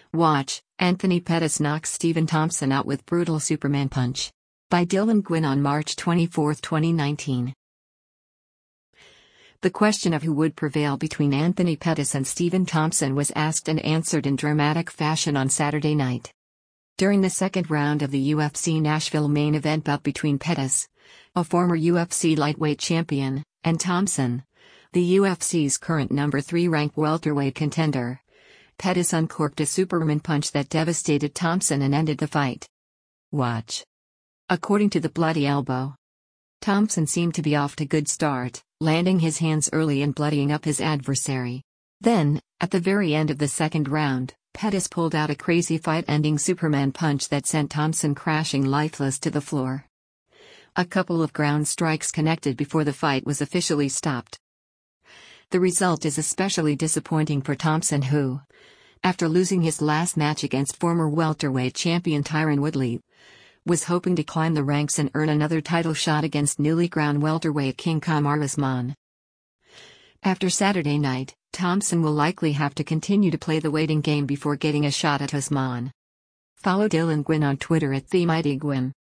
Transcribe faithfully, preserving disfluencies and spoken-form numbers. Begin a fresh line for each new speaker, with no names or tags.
Watch, Anthony Pettis knocks Stephen Thompson out with brutal Superman punch. By Dylan Gwynn on March twenty-fourth, twenty nineteen. The question of who would prevail between Anthony Pettis and Stephen Thompson was asked and answered in dramatic fashion on Saturday night. During the second round of the U F C Nashville main event bout between Pettis, a former U F C lightweight champion, and Thompson, the U F C's current number three ranked welterweight contender, Pettis uncorked a Superman punch that devastated Thompson and ended the fight. Watch. According to the Bloody Elbow, Thompson seemed to be off to a good start, landing his hands early and bloodying up his adversary. Then, at the very end of the second round, Pettis pulled out a crazy fight-ending Superman punch that sent Thompson crashing lifeless to the floor. A couple of ground strikes connected before the fight was officially stopped. The result is especially disappointing for Thompson, who, after losing his last match against former welterweight champion Tyron Woodley, was hoping to climb the ranks and earn another title shot against newly crowned welterweight king Kamaru Usman. After Saturday night, Thompson will likely have to continue to play the waiting game before getting a shot at Usman. Follow Dylan Gwynn on Twitter at TheMightyGwynn.